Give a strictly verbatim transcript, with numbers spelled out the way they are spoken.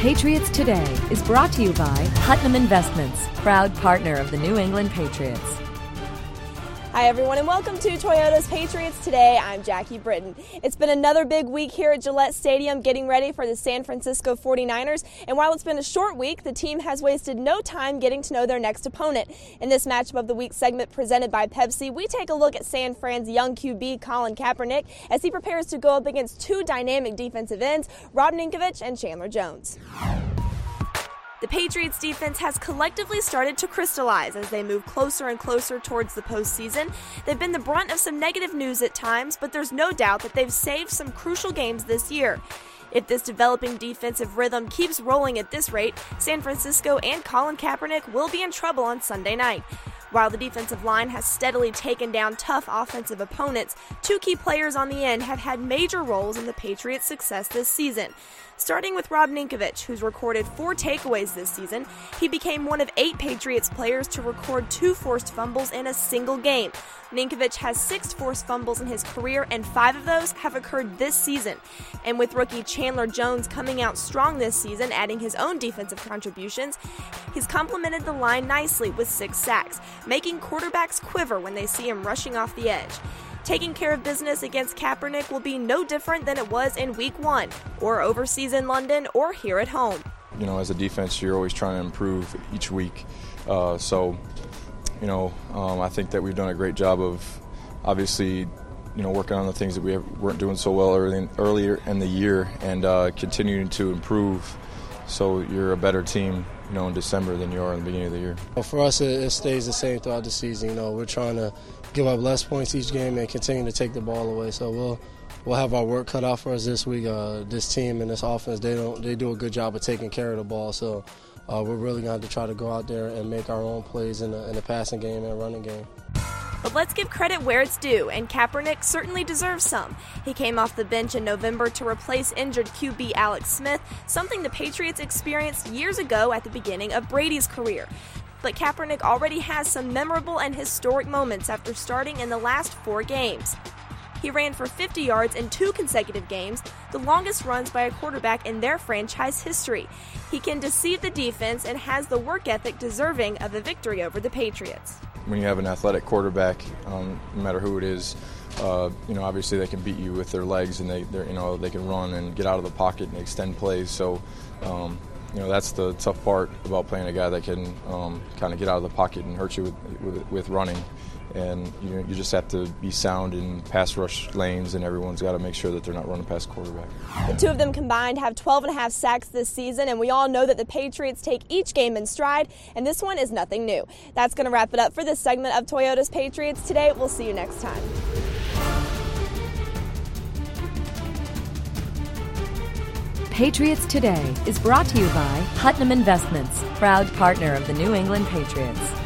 Patriots Today is brought to you by Putnam Investments, proud partner of the New England Patriots. Hi everyone and welcome to Toyota's Patriots Today. I'm Jackie Britton. It's been another big week here at Gillette Stadium getting ready for the San Francisco forty-niners. And while it's been a short week, the team has wasted no time getting to know their next opponent. In this Matchup of the Week segment presented by Pepsi, we take a look at San Fran's young Q B Colin Kaepernick as he prepares to go up against two dynamic defensive ends, Rob Ninkovich and Chandler Jones. The Patriots defense has collectively started to crystallize as they move closer and closer towards the postseason. They've been the brunt of some negative news at times, but there's no doubt that they've saved some crucial games this year. If this developing defensive rhythm keeps rolling at this rate, San Francisco and Colin Kaepernick will be in trouble on Sunday night. While the defensive line has steadily taken down tough offensive opponents, two key players on the end have had major roles in the Patriots' success this season. Starting with Rob Ninkovich, who's recorded four takeaways this season, he became one of eight Patriots players to record two forced fumbles in a single game. Ninkovich has six forced fumbles in his career, and five of those have occurred this season. And with rookie Chandler Jones coming out strong this season, adding his own defensive contributions, he's complemented the line nicely with six sacks, making quarterbacks quiver when they see him rushing off the edge. Taking care of business against Kaepernick will be no different than it was in week one, or overseas in London, or here at home. You know, as a defense, you're always trying to improve each week. Uh, so, you know, um, I think that we've done a great job of obviously, you know, working on the things that we weren't doing so well early in, earlier in the year and uh, continuing to improve so you're a better team, you know, in December than you are in the beginning of the year. Well, for us, it, it stays the same throughout the season. You know, we're trying to give up less points each game and continue to take the ball away. So we'll we'll have our work cut out for us this week. Uh, this team and this offense, they don't they do a good job of taking care of the ball. So uh, we're really going to have to try to go out there and make our own plays in the, in the passing game and running game. But let's give credit where it's due, and Kaepernick certainly deserves some. He came off the bench in November to replace injured Q B Alex Smith, something the Patriots experienced years ago at the beginning of Brady's career. But Kaepernick already has some memorable and historic moments after starting in the last four games. He ran for fifty yards in two consecutive games, the longest runs by a quarterback in their franchise history. He can deceive the defense and has the work ethic deserving of a victory over the Patriots. When you have an athletic quarterback, um, no matter who it is, uh, you know, obviously they can beat you with their legs and they, you know, they can run and get out of the pocket and extend plays. So, um, you know, that's the tough part about playing a guy that can um, kind of get out of the pocket and hurt you with, with, with running. And you know, you just have to be sound in pass rush lanes, and everyone's got to make sure that they're not running past the quarterback. The two of them combined have twelve and a half sacks this season, and we all know that the Patriots take each game in stride, and this one is nothing new. That's going to wrap it up for this segment of Toyota's Patriots Today. We'll see you next time. Patriots Today is brought to you by Putnam Investments, proud partner of the New England Patriots.